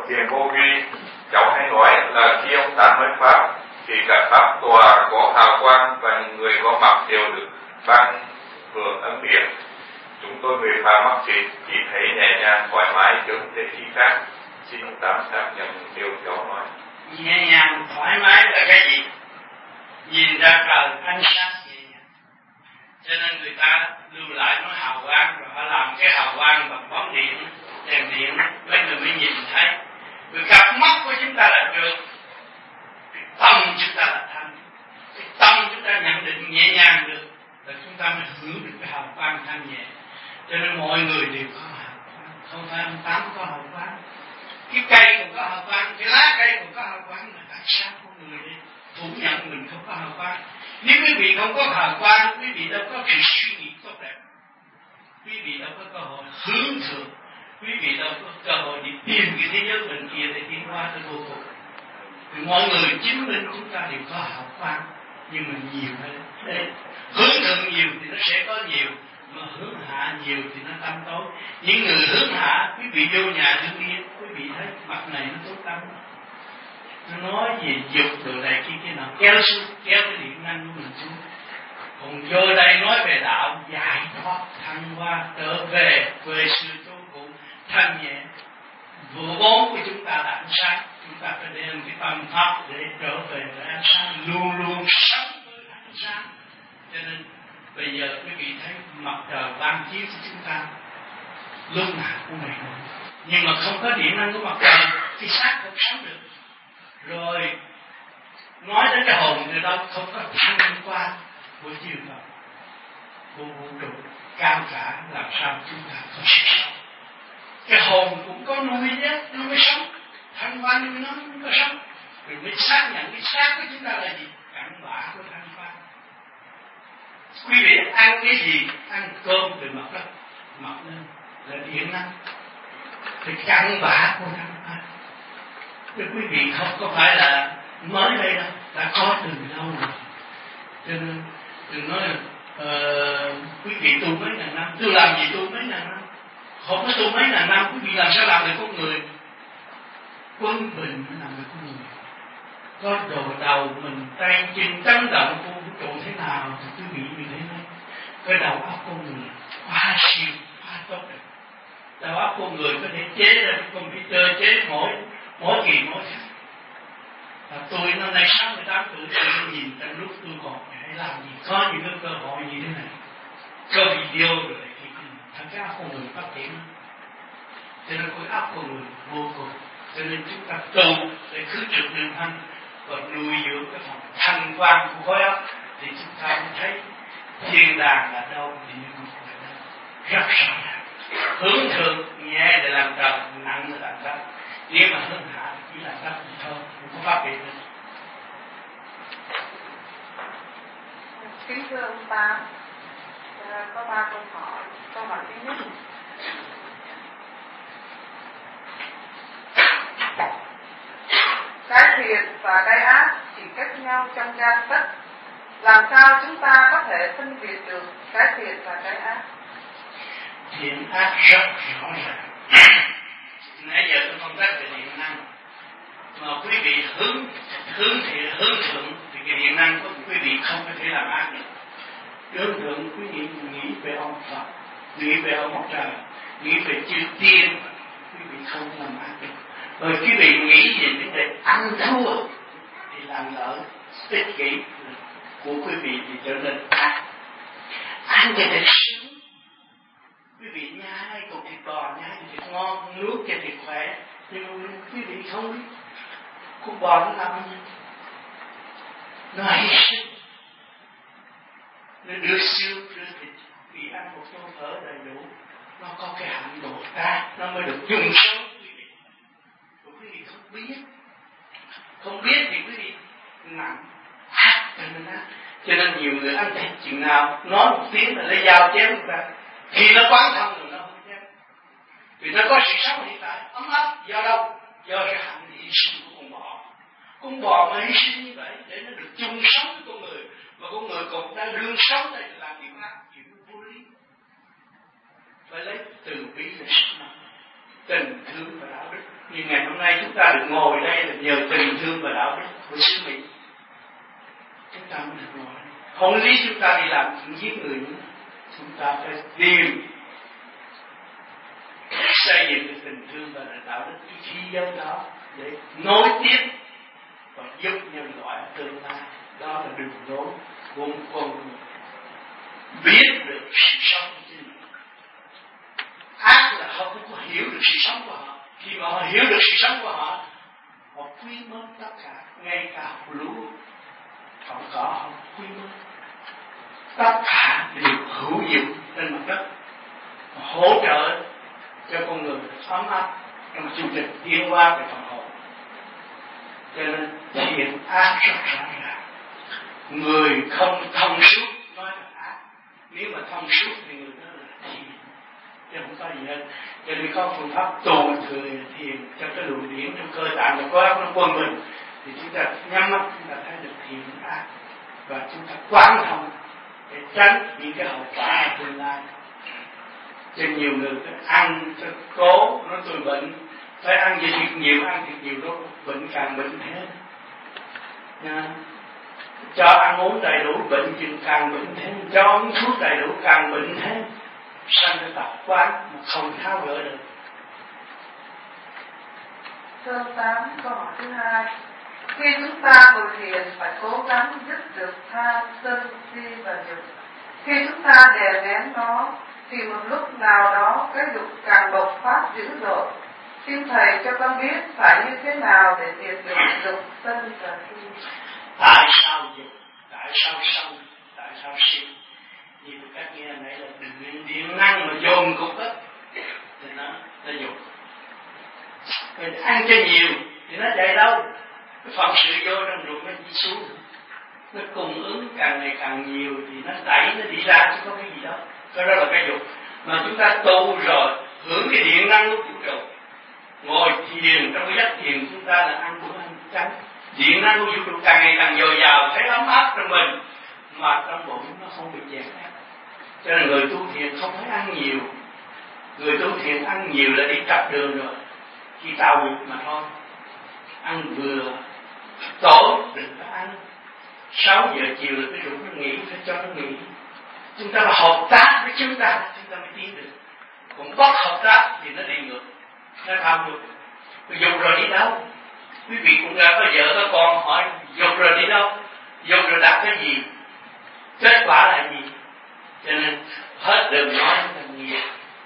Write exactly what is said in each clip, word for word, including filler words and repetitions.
Thiền Vô Vi, cháu hay nói là khi ông tán nói pháp thì cả pháp tòa có hào quang và những người có mặt đều được ban hưởng ân điển. Chúng tôi người phàm mắc chỉ chỉ thấy nhẹ nhàng thoải mái chứ không thể khi khác. Xin ông Tám xác nhận điều cháu nói. Nhẹ nhàng thoải mái là cái gì? Nhìn ra trời ánh sáng nhẹ nhàng. Cho nên người ta lưu lại nói hào quang, rồi họ làm cái hào quang bằng bóng điện, đèn điện, mấy người mới nhìn thấy. Người cặp mắt của chúng ta là được, cái tâm chúng ta là thanh, cái tâm chúng ta nhận định nhẹ nhàng được, là chúng ta mới hưởng được cái hào quang thanh nhẹ. Cho nên mọi người đều có hào quang, không phải ông Tám có hào quang. Cái cây cũng có hào quang, cái lá cây cũng có hào quang, là tại sao con người đi phủ nhận mình không có hào quang? Nếu quý vị không có hào quang, quý vị đâu có sự suy nghĩ tốt đẹp, quý vị đâu có cơ hội hướng thượng, quý vị đâu có cơ hội để tìm cái thế giới bên kia để tiến hóa tới vô cùng. Thì mọi người chứng minh chúng ta đều có hào quang, nhưng mà nhiều hơn. Hướng thượng nhiều thì nó sẽ có nhiều, mà hướng hạ nhiều thì nó tâm tối. Những người hướng hạ, quý vị vô nhà đương nhiên, quý vị thấy mặt này nó tối tâm. Nó nói về dục đồ này kia kia nào, kéo xuống, kéo cái điện năng của mình xuống. Còn vô đây nói về đạo, giải thoát, thăng hoa, trở về, về sự tu cụ, thanh nhẹ. Vụ bốn của chúng ta là ánh sáng, chúng ta phải đem cái tâm pháp để trở về với ánh sáng, luôn luôn sống với ánh sáng. Cho nên bây giờ quý vị thấy mặt trời ban chiếu cho chúng ta lúc nào cũng vậy, nhưng mà không có điện năng của mặt trời thì xác không sống được. Rồi nói đến cái hồn thì đâu không có thăng qua của chiều đâu, của vũ trụ cao cả, làm sao chúng ta có sự sống. Cái hồn cũng có nuôi nhé, nó mới sống, thăng hoa nuôi nó mới có sống. Rồi mới xác nhận cái xác của chúng ta là gì? Cặn bã của thăng hoa. Quý vị ăn cái gì? Ăn cơm từ mặt đất mọc lên là điện năng, thì cặn bã của thăng hoa. Thì quý vị không có phải là mới đây đâu, đã có từ lâu rồi. Cho nên đừng nói là uh, quý vị tu mấy ngàn năm, tôi làm gì tu mấy ngàn năm, không có tu mấy ngàn năm, quý vị làm sao làm được con người quân bình mới làm được con người. Có đồ đầu mình tay chân chấn động của vũ trụ thế nào thì quý vị như thế này. Cái đầu óc con người quá siêu, quá tốt đẹp. Đầu óc con người có thể chế ra computer, chế mỗi mỗi kỳ mỗi khác. Và tôi năm nay sáu mươi tám tuổi, tôi nhìn trong lúc tôi còn phải làm gì, có những cái cơ hội như thế này, có video rồi thì thật cái óc con người phát triển. Cho nên cái óc con người vô cùng. Cho nên chúng ta tu để khứ trực đường thanh và nuôi dưỡng cái phần thanh quan của khối óc, thì chúng ta mới thấy thiên đàng là đâu, thì như một là đâu, rất rõ ràng. Hướng thượng nhẹ để làm trần, nặng để làm đất. Nếu mà hướng hạ thì chỉ là đất thì thôi, không có pháp biệt nữa. Kính thưa ông Tám, có ba câu hỏi. Câu hỏi thứ nhất, cái thiện và cái ác chỉ cách nhau trong gan tấc, làm sao chúng ta có thể phân biệt được cái thiện và cái ác? Thiện ác rất rõ ràng. Nãy giờ tôi phân tích về điện năng, mà quý vị hướng hướng thiện hướng thượng thì cái điện năng của quý vị không có thể làm ác được. Hướng thượng quý vị nghĩ về ông Phật, nghĩ về ông Mặt Trời, nghĩ về chư tiên, quý vị không làm ác được. Rồi quý vị nghĩ về vấn đề ăn thua thì làm lợi ích kỷ của quý vị thì trở nên ác. Ăn cho thịt sướng, quý vị nhai cục thịt bò, nhai thịt ngon, nuốt cho thịt khỏe, nhưng mà quý vị không biết cục bò nó làm gì, nó hy sinh, nó đưa xương đưa thịt, vì ăn một tô phở đầy đủ, nó có cái hạnh độ ta, nó mới được dùng sống. Quý vị không biết, không biết thì quý vị nặng ác cho nên ác. Cho nên nhiều người ăn thịt chừng nào nói một tiếng là lấy dao chém người ta, khi nó quán thông rồi nó không chém, vì nó có sự sống hiện tại ấm áp. Do đâu? Do cái hành hy sinh của con bò. Con bò mà hy sinh như vậy để nó được chung sống với con người, mà con người còn đang đương sống để làm điều ác, chuyện vô lý. Phải lấy từ bi để sống, tình thương và đạo đức Nhưng ngày hôm nay chúng ta được ngồi đây là nhờ tình thương và đạo đức của sứ mệnh. Chúng ta mới được ngồi. Không lý chúng ta đi làm chuyện giết người nữa. Chúng ta phải tìm xây dựng cái tình thương và đạo đức cái khí giới đó để nối tiếp và giúp nhân loại tương lai. Đó là đường lối của một con người biết được sự sống của chính mình. Ác là họ không có hiểu được sự sống của họ. Khi mà họ hiểu được sự sống của họ, họ quý mến tất cả, ngay cả hạt lúa còn có họ quý mến tất cả đều hữu dụng trên mặt đất, hỗ trợ cho con người ấm áp trong chương trình tiến hóa về phần hồn. Cho nên thiện ác rất rõ ràng. Người không thông suốt nói là ác, nếu mà thông suốt thì người đó là thiện, chứ không có gì hết. Cho nên có phương pháp tu thừa thiền trong cái luồng điển trong cơ tạng và có ác nó quân mình, thì chúng ta nhắm mắt chúng ta thấy được thiện ác và chúng ta quán thông để tránh những cái hậu quả ở tương lai. Cho nhiều người phải ăn cho cố, nói tôi bệnh, phải ăn gì thiệt nhiều, ăn thiệt nhiều đó bệnh càng bệnh thế. Nha. Cho ăn uống đầy đủ bệnh chừng càng bệnh thế, cho uống thuốc đầy đủ càng bệnh thế. Sanh cái tập quán mà không tháo gỡ được. Sơ tám câu hỏi thứ hai. Khi chúng ta ngồi thiền phải cố gắng dứt được tham sân si và dục. Khi chúng ta đè nén nó thì một lúc nào đó cái dục càng bộc phát dữ dội. Xin thầy cho con biết phải như thế nào để diệt được dục sân và si. Tại sao dục? Tại sao sân? Tại sao si? Như các nghe nãy là đừng điện năng mà dồn cục á thì nó nó dục. Rồi ăn cho nhiều thì nó chạy đâu? Cái phần sự vô trong ruột nó đi xuống, nó cung ứng càng ngày càng nhiều thì nó đẩy nó đi ra chứ có cái gì đâu. Cái đó là cái dục. Mà chúng ta tu rồi hưởng cái điện năng của vũ trụ, ngồi thiền trong cái giấc thiền chúng ta là ăn bữa ăn trắng, điện năng của vũ trụ càng ngày càng dồi dào, thấy ấm áp trong mình mà trong bụng nó không bị dẹp ép. Cho nên người tu thiền không phải ăn nhiều. Người tu thiền ăn nhiều là đi trật đường rồi, khi tạo nghiệp mà thôi. Ăn vừa tối đừng có ăn sáu giờ chiều là cái ruột nó nghỉ, phải cho nó nghỉ. Chúng ta mà hợp tác với chúng ta chúng ta mới tiến được. Còn bất hợp tác thì nó đi ngược, nó tham dục. Dục rồi đi đâu? Quý vị cũng đã có vợ có con hỏi dục rồi đi đâu? Dục rồi đạt cái gì? Kết quả là gì? Cho nên hết đường nói là nhiều.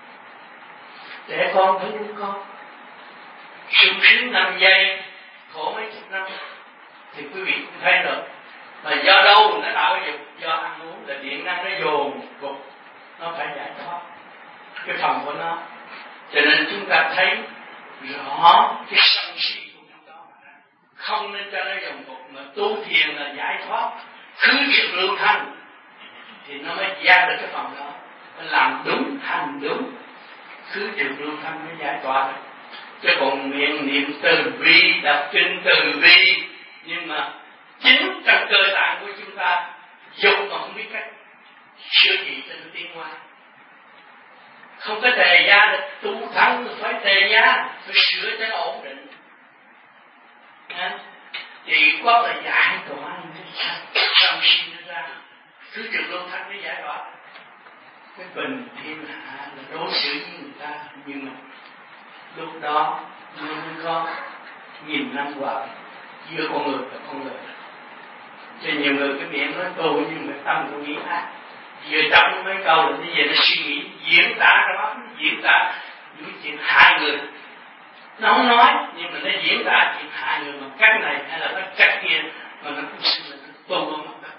Trẻ con thấy đứa con sung sướng năm giây, khổ mấy chục năm thì quý vị cũng thấy rồi. Mà do đâu nó tạo cái dục? Do ăn uống là điện năng nó dồn cục, nó phải giải thoát cái phần của nó. Cho nên chúng ta thấy rõ cái sân si của trong đó, không nên cho nó dồn cục, mà tu thiền là giải thoát khứ trượt lưu thanh thì nó mới ra được cái phần đó. Nó làm đúng, hành đúng, khứ trượt lưu thanh mới giải tỏa được. Chứ còn miệng niệm từ bi, đọc kinh từ bi, nhưng mà chính trong cơ tạng của chúng ta dục mà không biết cách sửa trị cho nó tiến hóa. Không có tề gia được, tu thắng phải tề gia, phải sửa cho nó ổn định. À, thì có là giải tỏa xong sinh nó ra, cứ trực lưu thanh nó giải tỏa. Cái bình thiên hạ là đối xử với người ta, nhưng mà lúc đó nó mới có nghìn năm qua giữa con người và con người. Cho nhiều người cái miệng nói tu nhưng mà tâm của nghĩ ác. Vừa chậm mấy câu là như vậy nó suy nghĩ, diễn tả trong óc, diễn tả những chuyện hại người. Nó không nói nhưng mà nó diễn tả chuyện hại người bằng cách này hay là bằng cách kia, mà nó cũng xin là tu ở mặt đất.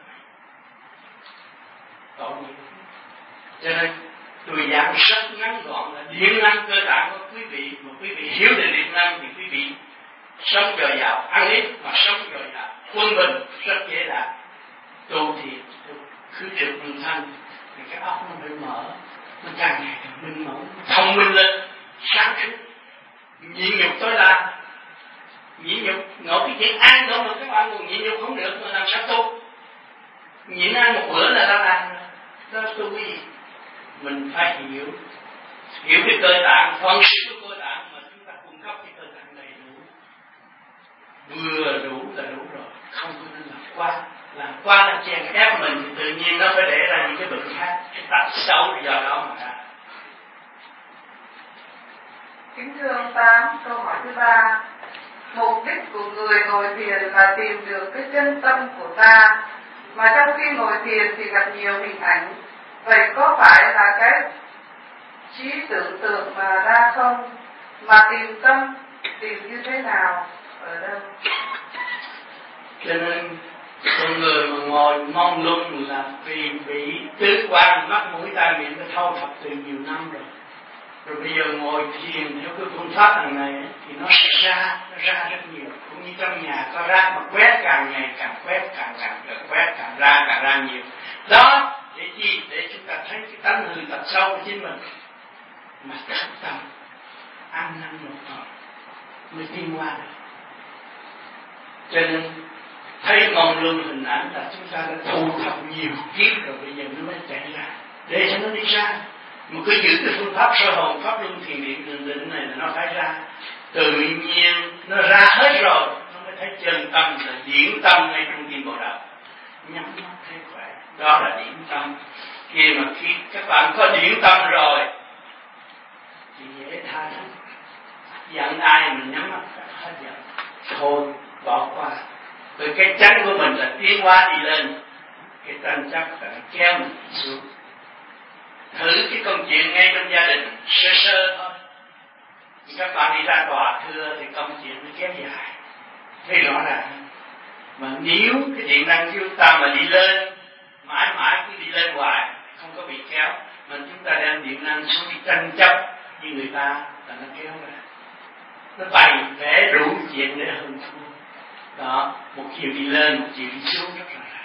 Tội nghiệp. Cho nên tôi giảng rất ngắn gọn là điện năng cơ tạng của quý vị, mà quý vị hiểu được điện năng thì quý vị sống dồi dào, ăn ít mà sống dồi dào, quân bình rất dễ đạt. Tu thì cứ trực minh thanh thì cái óc nó mới mở, nó càng ngày càng minh mẫn, thông minh lên, sáng suốt, nhịn nhục tối đa. Nhịn nhục ngồi cái chuyện ăn đâu mà các bạn còn nhịn nhục không được mà làm sao tu? Nhịn ăn một bữa là đã làm rồi, đó tu cái gì? Mình phải hiểu, hiểu cái cơ tạng, phân sự của cơ tạng mà chúng ta cung cấp cái cơ tạng này. vừa đủ là đủ rồi, không có nên làm quá. Làm quá là chèn ép mình thì tự nhiên nó phải để ra những cái bệnh khác, cái tật xấu do đó mà ra. Kính thưa ông Tám, câu hỏi thứ ba. Mục đích của người ngồi thiền là tìm được cái chân tâm của ta, mà trong khi ngồi thiền thì gặp nhiều hình ảnh. Vậy có phải là cái trí tưởng tượng mà ra không? Mà tìm tâm, tìm như thế nào, ở đâu? Cho nên con người mà ngồi mong lung là vì bị tứ quan mắt mũi tai miệng nó thâu thập từ nhiều năm rồi. Rồi bây giờ ngồi thiền theo cái phương pháp hàng này thì nó sẽ ra, nó ra rất nhiều. Cũng như trong nhà có rác mà quét càng ngày càng quét, càng càng càng quét, càng ra càng ra nhiều. Đó, để chi? Để chúng ta thấy cái tánh hư tật sâu của chính mình. Mà thật tâm, ăn năn một thôi, mới tiến qua được. Cho nên thấy mong luôn hình ảnh là chúng ta đã thu thập nhiều kiếp rồi, bây giờ nó mới chạy ra. Để cho nó đi ra. Mà cứ giữ cái phương pháp sơ hồn, pháp luân thiền điện định định này là nó phải ra. Tự nhiên nó ra hết rồi, nó mới thấy chân tâm là điển tâm ngay trong tim bộ đạo. Nhắm mắt thấy khỏe, đó là điển tâm. Khi mà khi các bạn có điển tâm rồi thì dễ tha thứ. Giận ai mình nhắm mắt hết giận, thôi bỏ qua. Rồi cái chánh của mình là tiến hóa đi lên, cái tranh chấp là kéo mình xuống. Thử cái công chuyện ngay trong gia đình sơ sơ thôi. Các bạn đi ra tòa thưa thì công chuyện nó kéo dài, thấy rõ ràng. Mà nếu cái điện năng của chúng ta mà đi lên, mãi mãi cứ đi lên hoài, không có bị kéo, mà chúng ta đem điện năng xuống đi tranh chấp như người ta là nó kéo ra. Nó bày vẽ đủ chuyện để hơn thua. Đó, một chiều đi lên, một chiều đi xuống rất là ràng.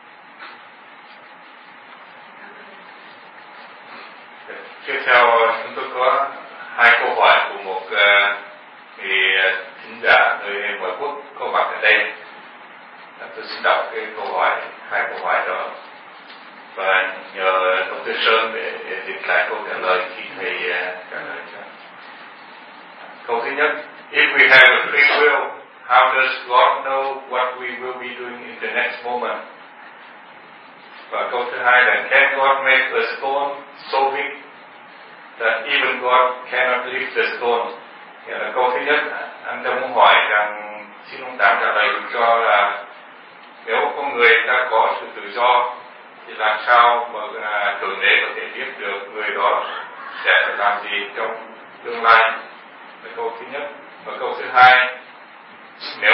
Tiếp theo chúng tôi có hai câu hỏi của một vị thính giả người ngoại quốc có mặt ở đây. Tôi xin đọc cái câu hỏi, hai câu hỏi đó và nhờ Dr. Sơn để, để dịch lại câu trả lời khi thầy trả lời cho. Câu thứ nhất: If we have a free will, how does God know what we will be doing in the next moment? Và câu thứ hai là: Can God make a stone so big that even God cannot lift the stone? Nghĩa là câu thứ nhất, anh ta muốn hỏi rằng, xin ông Tám trả lời cho là nếu con người ta có sự tự do thì làm sao mà à, Thượng Đế có thể biết được người đó sẽ phải làm gì trong tương lai? Là câu thứ nhất. Và câu thứ hai, nếu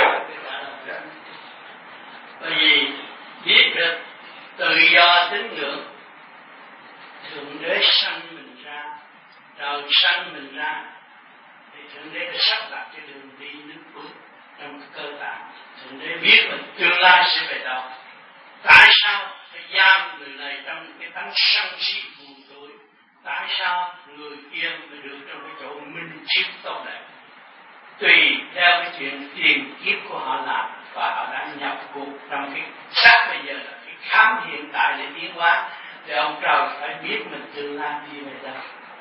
bởi vì biết được tự do tín ngưỡng, Thượng Đế sanh mình ra, trời sanh mình ra, thì Thượng Đế đã sắp đặt cái đường đi nước bước trong cơ tạng. Thượng Đế biết mình tương lai sẽ về đâu. Tại sao phải giam người này trong cái tánh sân si buồn tối? Tại sao người kia mới được trong cái chỗ minh triết tốt đẹp? Tùy theo cái chuyện tiền kiếp của họ làm, và họ đã nhập cuộc trong cái xác bây giờ là cái khám hiện tại để tiến hóa. Thì ông trời phải biết mình tương lai đi về đâu.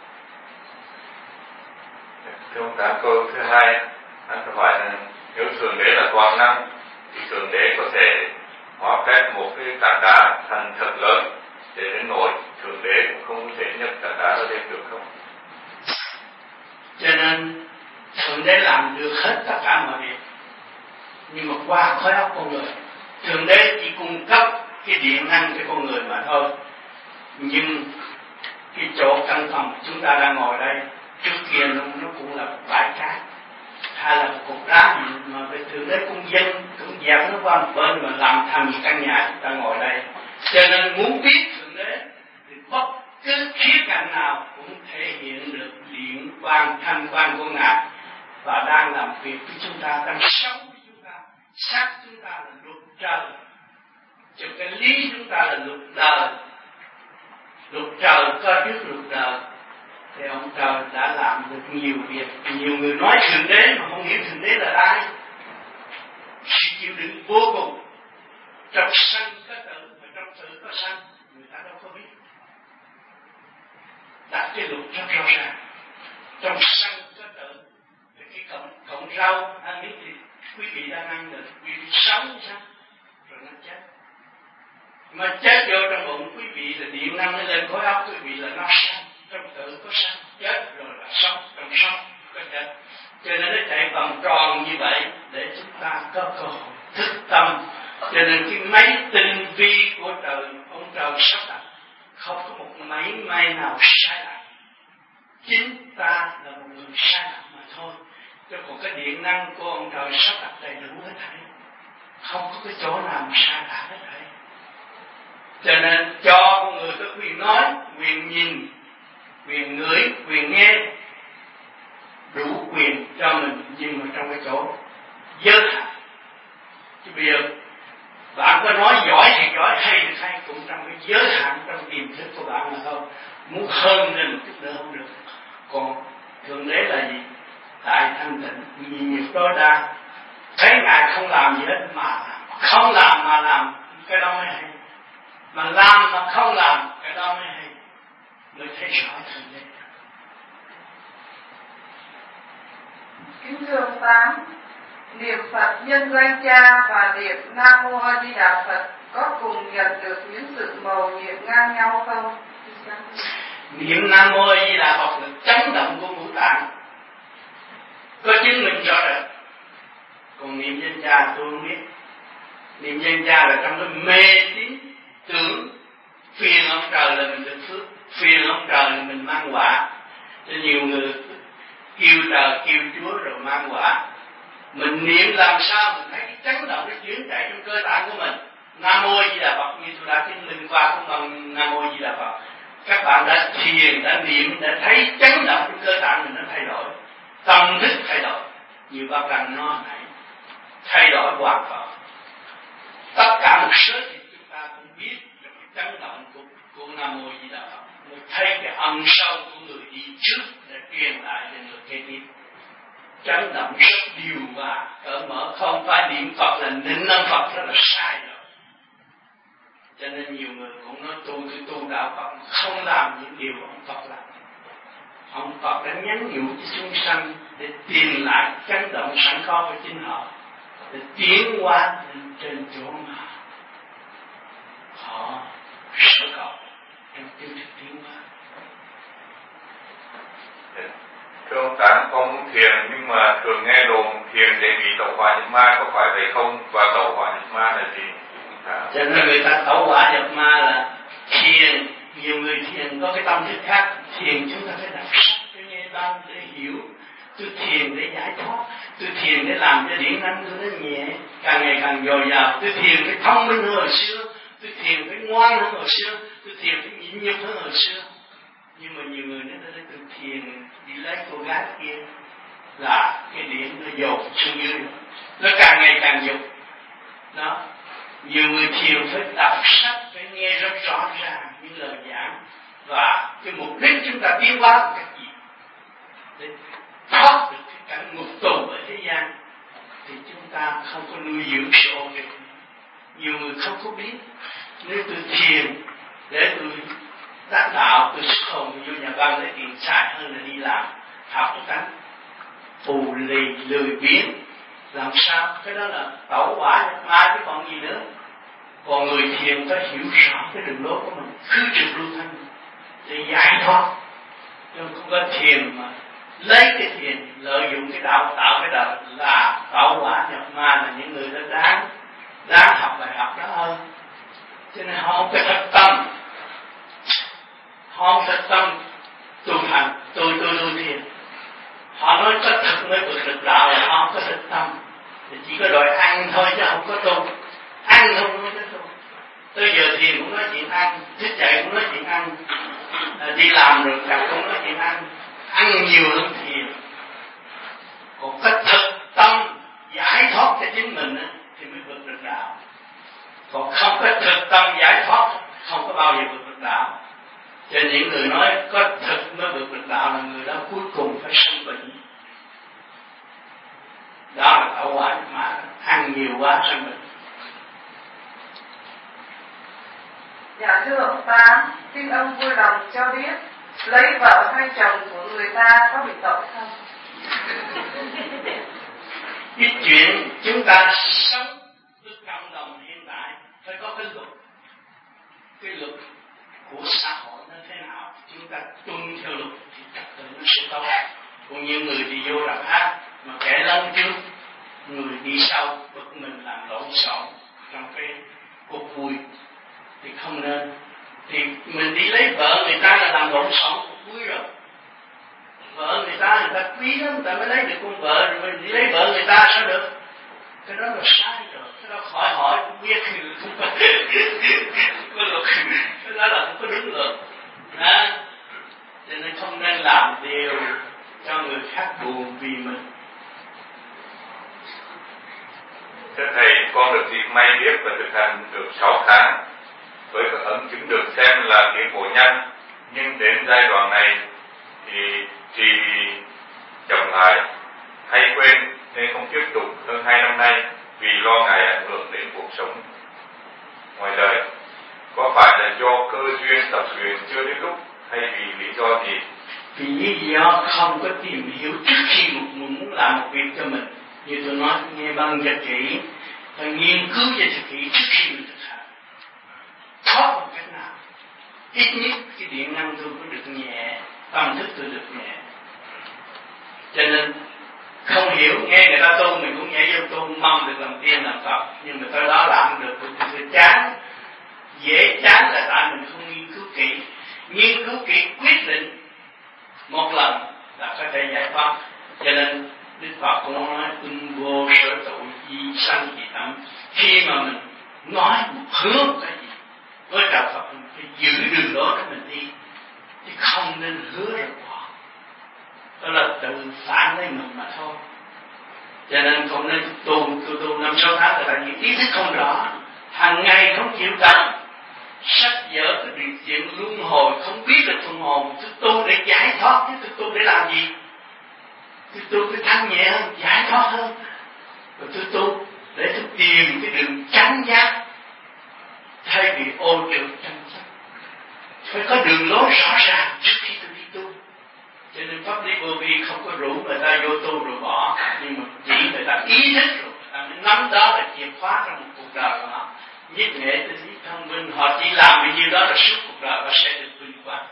Thưa ông Tám, câu thứ hai, anh phải hỏi là nếu Thượng Đế là toàn năng thì Thượng Đế có thể hóa phép một cái tảng đá thành thật lớn để đến nổi Thượng Đế cũng không có thể nhấc tảng đá ra lên được không? Cho nên Thượng Đế làm được hết tất cả mọi việc, nhưng mà qua khối óc con người. Thượng Đế chỉ cung cấp cái điện năng cho con người mà thôi. Nhưng cái chỗ căn phòng chúng ta đang ngồi đây, trước kia nó, nó cũng là một bãi cát hay là một cục đá mà về Thượng Đế cung dân cũng dẹp nó qua một bên mà làm thành căn nhà chúng ta ngồi đây. Cho nên muốn biết Thượng Đế thì bất cứ khía cạnh nào cũng thể hiện được điện quang thanh quang của Ngài và đang làm việc với chúng ta, đang sống với chúng ta. Xác chúng ta là luật trời, cho cái lý chúng ta là luật đời. Luật trời có trước luật đời, thì ông trời đã làm được nhiều việc. Nhiều người nói Thượng Đế mà không hiểu Thượng Đế là ai. Sự chịu đựng vô cùng. Trong sanh có tử và trong tử có sanh, người ta đâu có biết. Đặt cái luật rất rõ ràng. Trong sanh có tử, thì cái cọng, cọng rau ăn biết thì Quý vị đang ăn được, quý vị sống sao? Rồi nó chết. Mà chết vô trong bụng quý vị là điện năng nó lên khối óc quý vị là nó sống. Trong tự có sống, chết rồi là sống, trong sống có chết. Cho nên nó chạy vòng tròn như vậy để chúng ta có cơ hội thức tâm. Cho nên cái máy tinh vi của trời, ông trời sắp đặt không có một máy may nào sai lạc. Chính ta là một người sai lạc mà thôi. Chứ còn cái điện năng của ông trời sắp đặt đầy đủ hết thảy, không có cái chỗ nào mà sai lạc hết thảy. Cho nên cho con người có quyền nói, quyền nhìn, quyền ngửi, quyền nghe, đủ quyền cho mình, nhưng mà trong cái chỗ giới hạn. Chứ bây giờ bạn có nói giỏi thì giỏi, hay thì hay, cũng trong cái giới hạn trong tiềm thức của bạn là không. Muốn hơn lên một chút nữa không được. Còn thượng đế là gì? Tại thanh tịnh, nhìn nghiệp đó đa, thấy ngài không làm gì hết mà không làm mà làm, cái đó mới hay. Mà làm mà không làm, cái đó mới hay, mới thấy rõ thượng đế. Kính thưa ông Tám, niệm Phật nhân danh Cha và niệm Nam Mô A Di Đà Phật có cùng nhận được những sự mầu nhiệm ngang nhau không? Niệm Nam Mô A Di Đà Phật là chấn động của ngũ tạng, có chứng minh rõ rệt. Còn niệm danh Cha tôi không biết. Niệm danh Cha là trong cái mê tín tưởng phiền ông trời là mình được phước, phiền ông trời là mình mang quả. Cho nhiều người kêu trời kêu Chúa rồi mang quả. Mình niệm làm sao mình thấy cái chấn động, cái chuyển chạy trong cơ tạng của mình. Nam Mô A Di Đà Phật, như tôi đã chứng minh qua cũng bằng Nam Mô A Di Đà Phật. Các bạn đã thiền, đã niệm, đã thấy chấn động trong cơ tạng mình nó thay đổi, tâm thức thay đổi. Nhiều bác rằng nó này thay đổi hoàn toàn. Tất cả một số thì chúng ta cũng biết trong cái chấn động của, của Nam Mô A Di Đà Phật, mới thấy cái âm sâu của người đi trước để truyền lại cho người kế tiếp. Chấn động rất điều hòa, cởi mở, không phải niệm Phật là nịnh âm Phật, đó là sai rồi. Cho nên nhiều người cũng nói tu tôi tu đạo Phật, không làm những điều ông Phật làm. Ông Phật đã nhắn nhủ cho chúng sanh để tìm lại chấn động sẵn có của chính họ, để tiến hóa trên chỗ mà họ sở cầu trong tiêu thực tiến hóa. Thưa ông Tám, con muốn thiền nhưng mà thường nghe đồn thiền để bị tẩu hỏa nhập ma, có phải vậy không? Và tẩu hỏa nhập ma là gì? Cho nên người ta tẩu hỏa nhập ma là thiền. Nhiều người thiền có cái tâm thức khác. Thiền chúng ta phải đọc sách để nghe ban để hiểu. Tôi thiền để giải thoát, tôi thiền để làm cho điện năng tôi nó nhẹ, càng ngày càng dồi dào. Tôi thiền phải thông minh hơn hồi xưa, tôi thiền phải ngoan hơn hồi xưa, tôi thiền phải nhịn nhục hơn hồi xưa. Nhưng mà nhiều người nói tôi thiền đi lấy cô gái kia là cái điện nó dồn xuống dưới, nó càng ngày càng dục. Đó, nhiều người thiền phải đọc sách, phải nghe rất rõ ràng những lời giảng và cái mục đích chúng ta tiến hóa là cái gì để thoát được cái cảnh ngục tù ở thế gian, thì chúng ta không có nuôi dưỡng sự ổn định. Nhiều người không có biết, nếu tôi thiền để tôi đắc đạo, tôi xuất hồn vô nhà văn để tiền xài hơn là đi làm học cái cảnh phù lì lười biếng. Làm sao? Cái đó là tẩu hỏa nhập ma chứ còn gì nữa. Còn người thiền phải hiểu rõ cái đường lối của mình, khứ trừ lưu thanh để giải thoát. Nhưng không có thiền mà lấy cái thiền lợi dụng cái đạo tạo cái đạo là tẩu hỏa nhập ma, là những người đó đáng đáng học bài học đó hơn. Cho nên họ không có thật tâm, họ không thật tâm tu hành, tôi tôi tôi thiền. Họ nói có thật mới vượt được đạo, là họ không có thật tâm, thì chỉ có đòi ăn thôi chứ không có tu. Ăn không mới có tu. Tới giờ thiền cũng nói chuyện ăn, thức dậy cũng nói chuyện ăn, à, đi làm rồi gặp cũng nói chuyện ăn. Ăn nhiều hơn thiền. Còn có thực tâm giải thoát cho chính mình á, thì mới vượt được đạo. Còn không có thực tâm giải thoát, không có bao giờ vượt được đạo. Cho những người nói có thực mới vượt được đạo là người đó cuối cùng phải sinh bệnh. Đó là tẩu hỏa nhập ma, ăn nhiều quá sinh bệnh. Dạ thưa ông Tám, xin ông vui lòng cho biết lấy vợ hay chồng của người ta có bị tội không? cái chuyện chúng ta sống với cộng đồng hiện tại phải có cái luật, cái luật của xã hội nó thế nào chúng ta tuân theo luật thì trật tự nó sẽ tốt. Còn nhiều người đi vô làm ác mà kẻ lân trước, người đi sau bực mình làm lộn xộn trong cái cuộc vui thì không nên. Thì mình đi lấy vợ người ta là làm lộn xộn cuộc vui rồi. Vợ người ta người ta quý lắm, người ta mới lấy được con vợ, rồi mình đi lấy vợ người ta sao được? Cái đó là sai rồi, cái đó khỏi hỏi cũng biết không có có luật, cái đó là không có đúng luật. Đó. Cho nên không nên làm điều cho người khác buồn vì mình. Thưa Thầy, con được dịp may biết và thực hành được sáu tháng với các ấn chứng được xem là tiến bộ nhanh, nhưng đến giai đoạn này thì trì chậm lại hay quên nên không tiếp tục hơn hai năm nay vì lo ngại ảnh hưởng đến cuộc sống ngoài đời. Có phải là do cơ duyên tập luyện chưa đến lúc hay vì lý do gì? Vì lý do không có tìm hiểu trước khi một mình muốn làm một việc cho mình. Như tôi nói nghe bằng cho kỹ, phải nghiên cứu cho thật kỹ trước khi mình thực hành. Có một cách nào ít nhất cái điện năng tôi có được nhẹ, tâm thức tôi được nhẹ. Cho nên không hiểu, nghe người ta tu mình cũng nhảy vô tu, mong được làm tiên làm Phật, nhưng mà tới đó làm không được, thì tôi chán. Dễ chán là tại mình không nghiên cứu kỹ. Nghiên cứu kỹ quyết định một lần là có thể giải thoát. Cho nên Đức Phật cũng nói ưng vô sở tội di sanh dị tâm. Khi mà mình nói một hướng cái gì với đạo Phật, mình phải giữ đường lối để mình đi, chứ không nên hứa rồi bỏ. Đó là tự phản lấy mình mà thôi. Cho nên không nên tu, tu tu năm sáu tháng là tại vì ý thức không rõ, hàng ngày không chịu tập, sách vở cái điều chuyện luân hồi không biết được phần hồn. Tôi tu để giải thoát chứ tôi tu để làm gì? Tôi tu để thanh nhẹ hơn, giải thoát hơn. Rồi tôi tu để tôi tìm cái đường chánh giác thay vì ô trượt tranh chấp. Phải có đường lối rõ ràng trước khi tôi đi tu. Cho nên pháp lý vô vi không có rủ người ta vô tu rồi bỏ, nhưng mà chỉ người ta ý thức rồi, người ta mới nắm đó là chìa khóa trong một cuộc đời của họ. Nhất nghệ tinh trí thông minh, họ chỉ làm bao nhiêu đó là suốt cuộc đời và sẽ được vinh quang.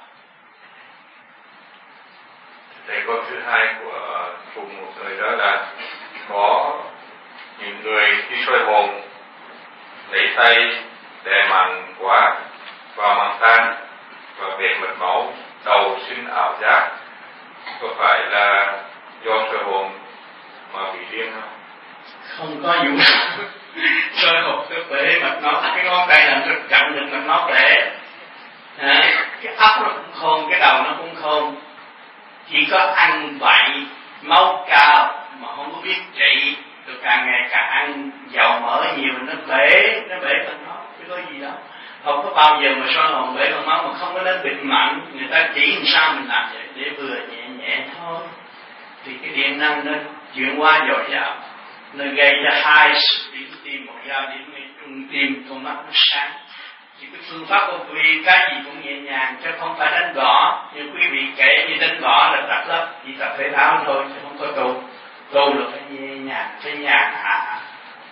Thầy, câu thứ hai của cùng một người đó là có những người khi soi hồn lấy tay đè mạnh quá vào màng than và bể mật máu, đầu sinh ảo giác. Có phải là do soi hồn mà bị điên không? Không có vụ soi hồn cái bể mạch máu, cái ngón tay là nó chặn được mạch máu bể. À, cái óc nó cũng khôn, cái đầu nó cũng khôn. Chỉ có ăn vậy máu cao mà không có biết trị, rồi càng ngày càng ăn dầu mỡ nhiều nó bể, nó bể mạch máu, chứ có gì đâu. Không có bao giờ mà soi hồn bể mạch máu mà không có đến bệnh mạnh, người ta chỉ làm sao mình làm vậy để vừa nhẹ nhẹ thôi. Thì cái điện năng nó chuyển qua dồi dào, nó gây ra hai sự điểm tim, một giao điểm ngay trung tim, con mắt nó sáng. Thì cái phương pháp của quý vị cái gì cũng nhẹ nhàng, chứ không phải đánh gõ. Như quý vị kể như đánh gõ là tập lắm, chỉ tập thể thao thôi, chứ không có tu. Tu là phải nhẹ nhàng, phải nhàn hạ.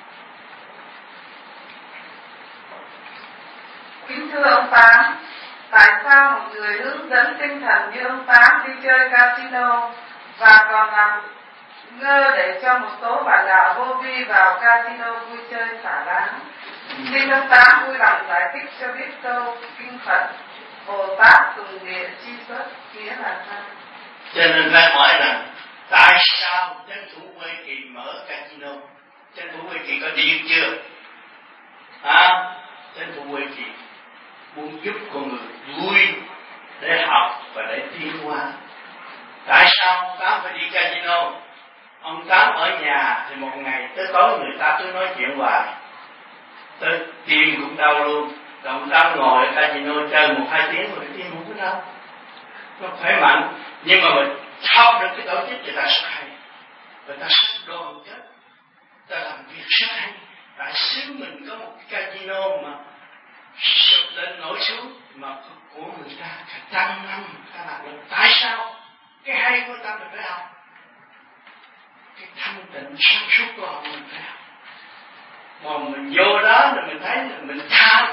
Kính thưa ông Tám, tại sao một người hướng dẫn tinh thần như ông Tám đi chơi casino và còn làm ngơ để cho một số bạn đạo vô vi vào casino vui chơi xả láng? Xin ông Tám vui lòng giải thích cho biết câu kinh Phật Bồ Tát Tùng Địa chi xuất nghĩa là sao? Cho nên phải hỏi rằng tại sao Chân Thủ Huệ Kỳ mở casino? Chân Thủ Huệ Kỳ có điên chưa? À, Chân Thủ Huệ Kỳ muốn giúp con người vui để học và để tiến hóa. Tại sao ông Tám phải đi casino? Ông Tám ở nhà thì một ngày tới tối người ta cứ nói chuyện hoài, tới tim cũng đau luôn. Rồi ông Tám ngồi ở casino chơi một hai tiếng rồi tim không có đau, nó khỏe mạnh. Nhưng mà mình học được cái tổ chức người ta rất hay, người ta rất đoàn kết, ta làm việc rất hay. Tại xứ mình có một cái casino mà sụp lên nổi xuống mà của người ta cả trăm năm ta làm được. Tại sao? Cái hay của ta mình phải học. Cái thanh tịnh sáng suốt của họ mình phải học. Mà mình vô đó là mình thấy là mình tham.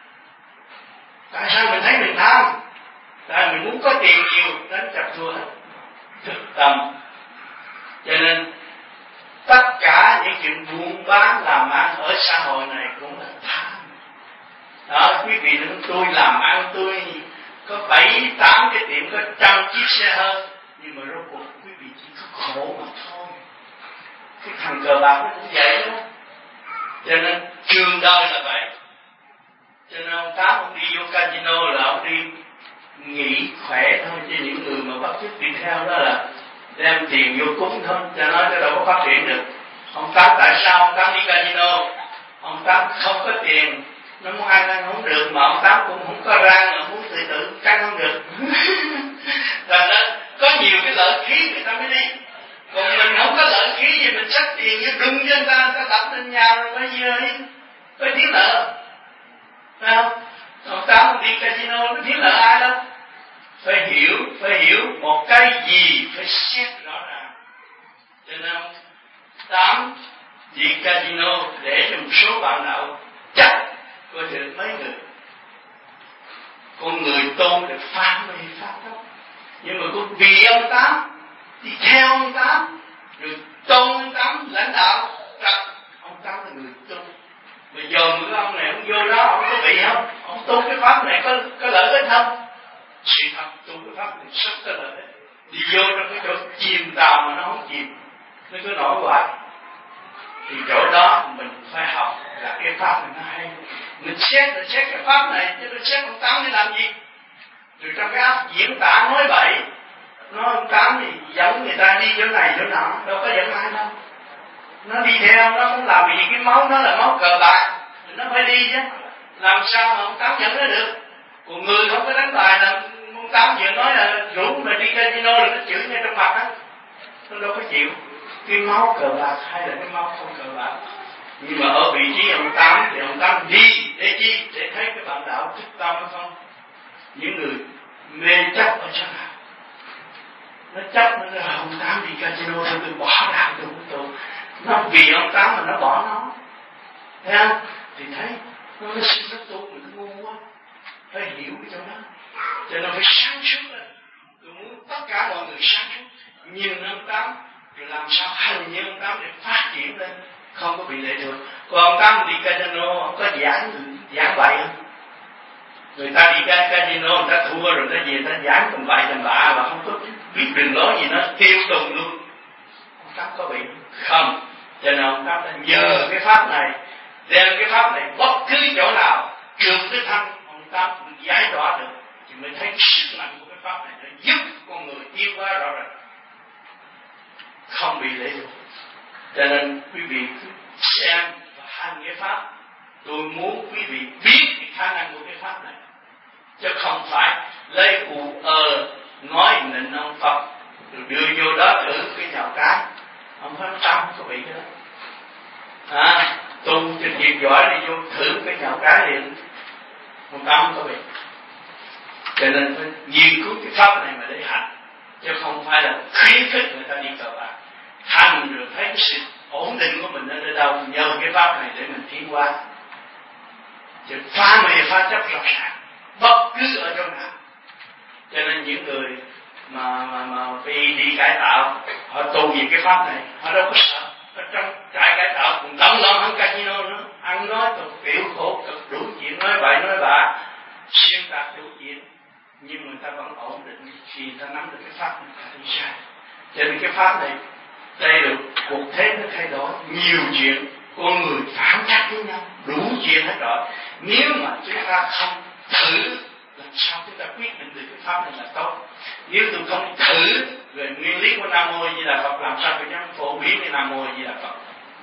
Tại sao mình thấy mình tham? Tại mình muốn có tiền nhiều, đánh chặt thua hết thực tâm. Cho nên tất cả những chuyện buôn bán làm ăn ở xã hội này cũng là tham. Đó, quý vị nói tôi làm ăn tôi có bảy tám cái tiệm, có trăm chiếc xe hơi, nhưng mà rốt cuộc quý vị chỉ có khổ mà thôi. Cái thằng cờ bạc nó cũng vậy đó. Cho nên trường đời là vậy. Cho nên ông Tám ông đi vô casino là ông đi nghỉ khỏe thôi, chứ những người mà bắt chước đi theo đó là đem tiền vô cúng thôi, cho nó chứ đâu có phát triển được. Ông Tám tại sao ông Tám đi casino? Ông Tám không có tiền, nó muốn ăn ăn không được, mà ông Tám cũng không có răng, mà muốn tự tử cắn không được. Thành ra có nhiều cái lợi khí người ta mới đi. Còn mình không có lợi khí gì, mình xách tiền như đụng cho người ta, người ta đập lên nhà rồi bây giờ có thiếu nợ. Phải không? Ông Tám đi casino có thiếu nợ ai đâu. Phải hiểu, phải hiểu một cái gì phải xét rõ ràng. Cho nên ông Tám đi casino để cho một số bạn đạo chắc có được mấy người. Con người tôn được phá mê pháp đó. Nhưng mà cũng vì ông Tám, đi theo ông Tám, rồi tôn ông Tám lãnh đạo trật. Ông Tám là người tôn. Mà giờ mấy ông này ông vô đó, ông có bị không? Ông tôn cái pháp này có, có lợi ích không? Sự thật tôn cái pháp này rất có lợi ích. Đi vô trong cái chỗ chìm tàu mà nó không chìm, nó cứ nổi hoài. Thì chỗ đó mình phải học là cái pháp này nó hay. Mình xét là xét cái pháp này, chứ mình xét ông Tám để làm gì? Rồi trong cái áp diễn tả nói bậy, nói ông Tám thì dẫn người ta đi chỗ này chỗ nọ, đâu có dẫn ai đâu. Nó đi theo, nó muốn làm gì cái máu nó là máu cờ bạc, nó phải đi chứ. Làm sao mà ông Tám dẫn nó được? Còn người không có đánh bài là ông Tám vừa nói là rủ mà đi casino là nó chửi ngay trong mặt á, nó đâu có chịu. Cái máu cờ bạc hay là cái máu không cờ bạc? Nhưng mà ở vị trí ông Tám thì ông Tám đi để chi? Để thấy cái bạn đạo thức tâm hay không? Những người mê chấp ở chỗ nào? Nó chấp nó là ông Tám đi casino rồi tôi bỏ đạo tôi không tu. Nó vì ông Tám mà nó bỏ nó. Thấy không? Thì thấy nó mới xin nó tu, mình ngu quá. Phải hiểu cái chỗ đó. Cho nên phải sáng suốt lên. Tôi muốn tất cả mọi người sáng suốt. Nhìn ông Tám rồi làm sao hành như ông Tám để phát triển lên, không có bị lệ thuộc. Còn ông Tám đi casino, ông có giảng giảng bậy không? Người ta đi casino, người ta thua rồi người ta về, người ta giảng tầm bậy tầm bạ và không có biết đường lối gì, nó tiêu tùng luôn. Ông Tám có bị không? Cho nên ông Tám đã nhờ cái pháp này, đem cái pháp này bất cứ chỗ nào trượt tới thân, ông Tám giải tỏa được, thì mới thấy sức mạnh của cái pháp này để giúp con người tiến hóa rõ ràng, không bị lệ thuộc. Cho nên quý vị cứ xem và hành cái pháp. Tôi muốn quý vị biết cái khả năng của cái pháp này, chứ không phải lấy cụ ờ nói nịnh ông Phật rồi đưa vô đó thử cái nhào cái. Ông nói Tám không có bị cái đó. À, tu trình nghiệp giỏi đi vô thử cái nhào cái liền, ông Tám không có bị. Cho nên phải nghiên cứu cái pháp này mà để hành, chứ không phải là khuyến khích người ta đi cờ bạc. Hành rồi thấy cái sự ổn định của mình ở đâu, nhờ cái pháp này để mình tiến qua. Chứ phá mê phá chấp rõ ràng bất cứ ở trong nào. Cho nên những người mà mà mà đi đi cải tạo, họ tu về cái pháp này, họ đâu có sợ. Ở trong trại cải tạo cũng tận lòng hơn casino nữa, ăn nói cực biểu khổ cực đủ chuyện, nói bậy nói bạ, xuyên tạc đủ chuyện, nhưng người ta vẫn ổn định khi người ta nắm được cái pháp này, người ta đi sai. Cho nên cái pháp này, đây là cuộc thế nó thay đổi nhiều chuyện, con người phản trắc với nhau, đủ chuyện hết rồi. Nếu mà chúng ta không thử, làm sao chúng ta quyết định được cái pháp này là tốt? Nếu tôi không thử về nguyên lý của Nam Mô Di Đà Phật, làm sao tôi dám phổ biến cái Nam Mô Di Đà Phật?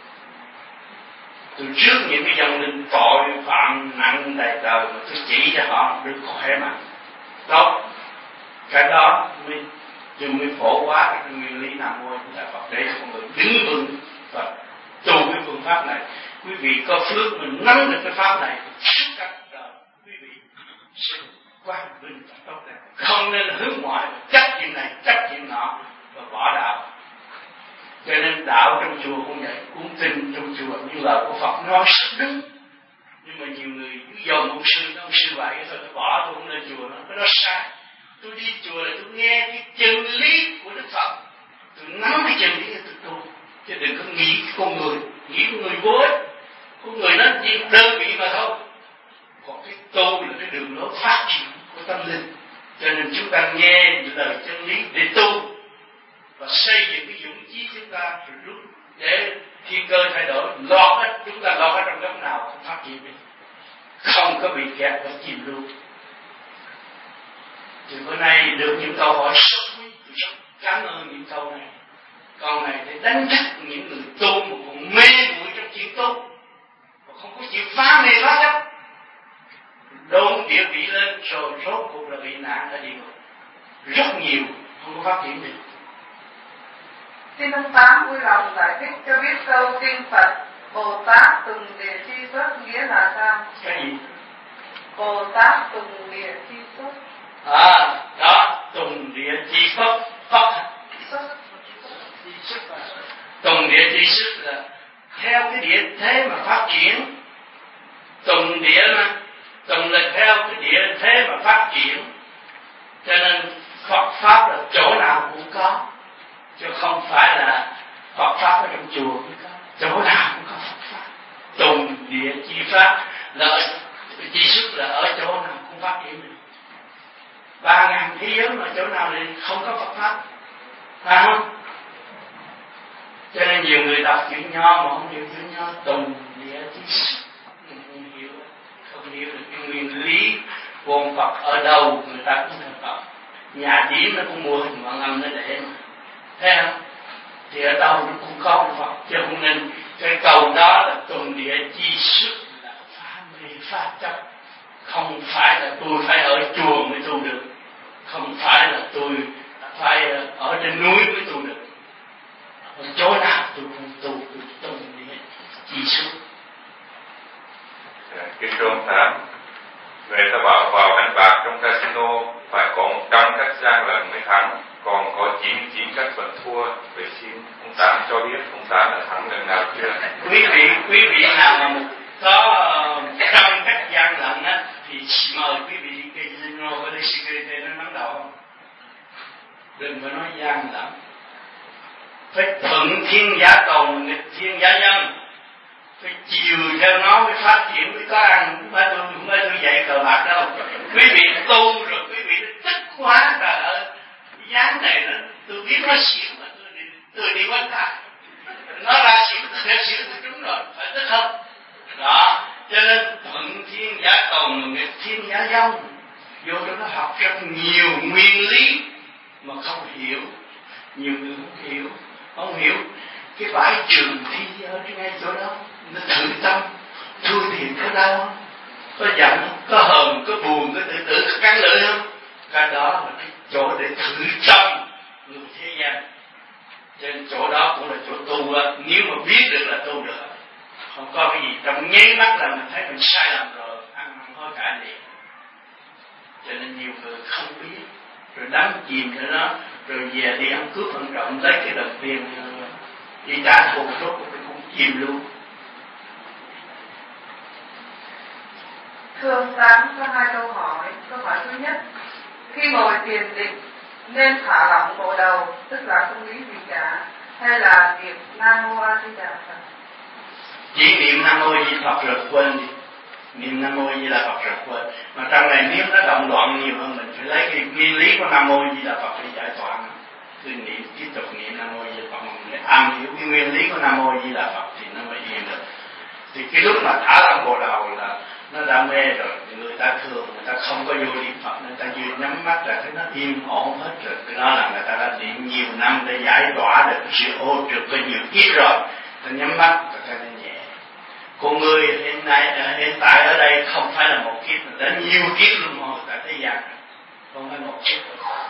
Từ trước những cái dòng linh tội phạm nặng đầy trời mà tôi chỉ cho họ được khỏe mạnh tốt, cái đó mới tôi mới phổ hóa cái nguyên lý Nam Mô Di Đà Phật để cho mọi người đứng vững và tu cái phương pháp này. Quý vị có phước mình nắm được cái pháp này, suốt cả đời quý vị sẽ quang vinh và tốt đẹp. Không nên hướng ngoại chấp chuyện này chấp chuyện nọ và bỏ đạo. Cho nên đạo trong chùa cũng vậy, cuốn kinh trong chùa như lời của Phật nói rất đúng. Nhưng mà nhiều người cứ dòm ông sư, ông sư vậy thôi tôi bỏ, tôi không lên chùa nữa, cái đó sai. Tôi đi chùa là tôi nghe cái chân lý của Đức Phật, tôi nắm cái chân lý của tôi tu, chứ đừng có nghĩ con người, nghĩ con người vô ích, con người nó chỉ đơn vị mà thôi. Còn cái tu là cái đường lối phát triển của tâm linh, cho nên chúng ta nghe những lời chân lý để tu và xây dựng cái dũng chí chúng ta rồi rút để thiên cơ thay đổi lọt hết, chúng ta lọt ở trong góc nào không phát triển được, không có bị kẹt và chìm luôn. Thì bữa nay được những câu hỏi rất quý, rất cảm ơn những câu này. Câu này để đánh thức những người tu mà còn mê muội trong chuyện tu và không có chịu phá mê phá chấp, đốn địa vị lên rồi rốt cuộc là bị nạn ở địa ngục rất nhiều, không có phát triển được. Xin ông Tám vui lòng giải thích cho biết câu kinh Phật Bồ Tát Tùng Địa Chi Xuất nghĩa là sao? Cái gì? Bồ Tát Tùng Địa Chi Xuất. À, đó, Tùng Địa Chi Xuất. Phật. Tùng Địa Chi Xuất là theo cái địa thế mà phát triển. Tùng địa mà, tùng là theo cái địa thế mà phát triển. Cho nên Phật Pháp là chỗ nào cũng có, chứ không phải là Phật Pháp ở trong chùa cũng có, chỗ nào cũng có Phật Pháp. Tùng địa chi Pháp là ở, chi xuất là ở chỗ nào cũng phát triển được. Ba ngàn thế giới mà chỗ nào thì không có Phật Pháp, phải không? Cho nên nhiều người đọc chữ Nho mà không hiểu chữ Nho. Tùng địa chi xuất không hiểu, không hiểu được cái nguyên lý của ông Phật ở đâu người ta cũng thành Phật. Nhà điển nó cũng mua hình Quan Âm nó để mà, thấy không? Thì ở đâu nó cũng có một Phật, chứ không nên cái câu đó là Tùng địa chi xuất là phá mê phá chấp. Không phải là tôi phải ở chùa mới tu được, không phải là tôi phải ở trên núi mới tu được, ở chỗ nào tôi cũng tu được Tùng địa chi xuất. Kính thưa ông Tám, người ta bảo vào đánh bạc trong casino phải có một trăm các gian lần mới thắng, còn có chín mươi chín các vẫn thua. Vậy xin ông Tám cho biết ông Tám đã thắng lần nào chưa? Quý vị, quý vị nào mà có trăm các gian lận á thì mời quý vị casino với đây security nó nắm đầu không? Đừng có nói gian lận. Phải thuận thiên giả cầu, nghịch thiên giả nhân. Phải chiều theo nó mới phát triển, mới có ăn. Không phải tôi, không phải tôi dạy cờ bạc đâu. Quý vị tu rồi quý vị tức quá trời ơi. Dáng này nó, tôi biết nó xỉu mà tôi đi, tôi đi quanh ta. Nó ra xỉu, theo xỉu tôi trúng rồi, phải tức không? Đó, cho nên thuận thiên giả cầu mà nghịch thiên giả dông. Vô đó nó học rất nhiều nguyên lý mà không hiểu. Nhiều người không hiểu, không hiểu. Cái bãi trường thi ở ngay chỗ đó, nó thử tâm, thua thiệt có đau không? Có giận không? Có hờn, có buồn, có tự tử, có cắn lưỡi không? Cái đó là cái chỗ để thử tâm người thế gian. Trên chỗ đó cũng là chỗ tu á. Nếu mà biết được là tu được, không có cái gì trong nháy mắt là mình thấy mình sai lầm rồi, ăn năn hối cải liền. Cho nên nhiều người không biết, rồi đắm chìm nữa đó, rồi về đi ăn cướp ăn trộm lấy cái đồng tiền đi trả thù, rốt cuộc cũng chìm luôn. Thưa ông Tám, có hai câu hỏi. Câu hỏi thứ nhất, khi ngồi thiền định nên thả lỏng bộ đầu, tức là không nghĩ gì cả, hay là niệm Nam Mô A Di Đà Phật? Chỉ niệm Nam Mô Di Phật rồi quên đi, niệm Nam Mô Di Đà Phật rồi quên. Mà trong này nếu nó động loạn nhiều hơn, mình phải lấy cái nguyên lý của Nam Mô Di Đà Phật để giải tỏa. Cứ niệm tiếp tục niệm Nam Mô Di Đà Phật, mình phải am hiểu cái nguyên lý của Nam Mô Di Đà Phật thì nó mới yên được. Thì cái lúc mà thả lỏng bộ đầu là nó đã mê rồi, người ta thường người ta không có vô niệm Phật, người ta vừa nhắm mắt là thấy nó yên ổn hết rồi. Cái đó là người ta đã niệm nhiều năm để giải tỏa được sự ô trượt của nhiều kiếp rồi, ta nhắm mắt người ta thấy nhẹ. Con người hiện nay hiện tại ở đây không phải là một kiếp, mà đã nhiều kiếp luân hồi tại thế gian, không phải một kiếp.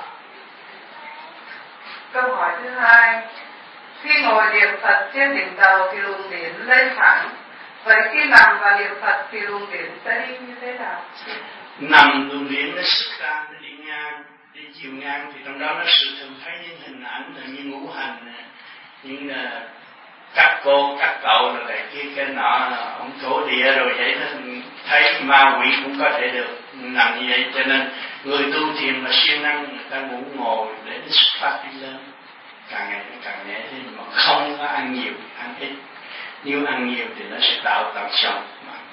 Câu hỏi thứ hai, khi ngồi niệm Phật trên đỉnh đầu thì luồng điển lên thẳng, vậy khi nằm và niệm Phật thì luồng điển sẽ đi như thế nào? Nằm luồng điển nó xuất ra, nó đi ngang, đi chiều ngang, thì trong đó nó sự thường thấy những hình ảnh là như ngũ hành, những uh, các cô các cậu rồi cái kia cái nọ ông thổ địa rồi vậy đó, thấy ma quỷ cũng có thể được nằm như vậy. Cho nên người tu thiền mà siêng năng người ta ngủ ngồi để nó xuất phát đi lên, càng ngày nó càng nhẹ thêm, mà không có ăn nhiều ăn ít. Nếu ăn nhiều thì nó sẽ tạo tận sống.